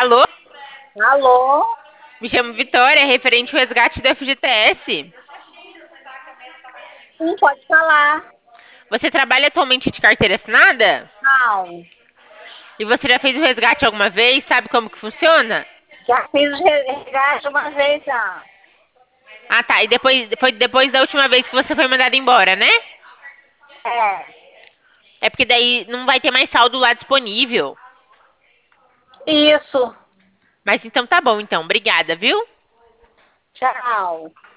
Alô? Alô? Me chamo Vitória, referente ao resgate do FGTS. Sim, pode falar. Você trabalha atualmente de carteira assinada? Não, E você já fez o resgate alguma vez? Sabe como que funciona? já fiz o resgate uma vez já. Ah, tá. E foi depois da última vez que você foi mandado embora, né? É, É porque daí não vai ter mais saldo lá disponível. isso. Mas então tá bom, então. Obrigada, viu? Tchau.